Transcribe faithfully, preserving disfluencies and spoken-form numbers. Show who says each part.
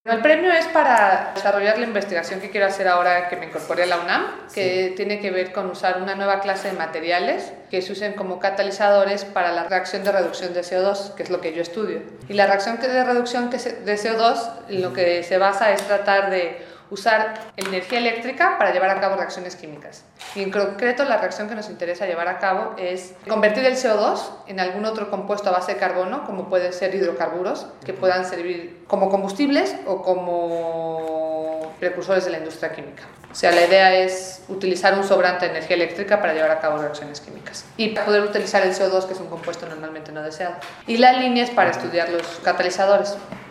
Speaker 1: El premio es para desarrollar la investigación que quiero hacer ahora que me incorporé a la UNAM, que sí. tiene que ver con usar una nueva clase de materiales que se usen como catalizadores para la reacción de reducción de C O dos, que es lo que yo estudio. Y la reacción de reducción de C O dos en lo que se basa es tratar de usar energía eléctrica para llevar a cabo reacciones químicas. Y en concreto la reacción que nos interesa llevar a cabo es convertir el C O dos en algún otro compuesto a base de carbono, como pueden ser hidrocarburos, que puedan servir como combustibles o como precursores de la industria química. O sea, la idea es utilizar un sobrante de energía eléctrica para llevar a cabo reacciones químicas y poder utilizar el C O dos, que es un compuesto normalmente no deseado. Y la línea es para estudiar los catalizadores.